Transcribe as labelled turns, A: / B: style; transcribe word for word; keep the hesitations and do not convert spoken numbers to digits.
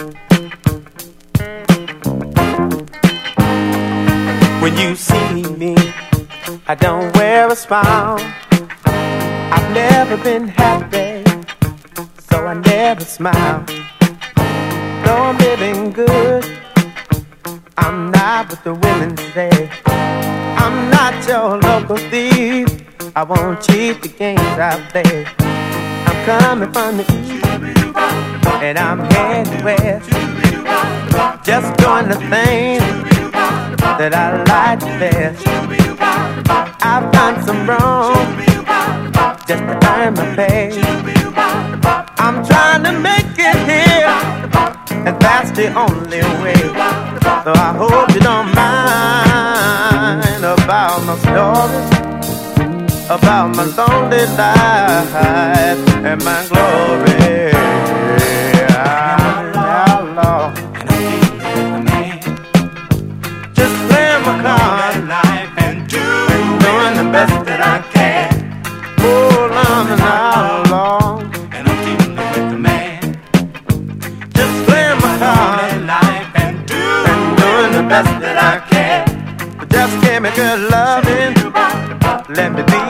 A: When you see me, I don't wear a smile. I've never been happy, so I never smile. Though I'm living good, I'm not what the women say. I'm not your local thief, I won't cheat the games I play. I'm coming from the east, and I'm heading west, just doing the things that I like best. I've done some wrong just to earn my pay. I'm trying to make it here, and that's the only way. So I hope you don't mind about my story, about my lonely life and my glory. I'm an outlaw, and I'm dealing with a man. Just playing my cards and doing the best that I can. Oh, I'm an outlaw, and I'm dealing with a man. Just playing my cards and doing the best that I can. But just give me good loving, let me be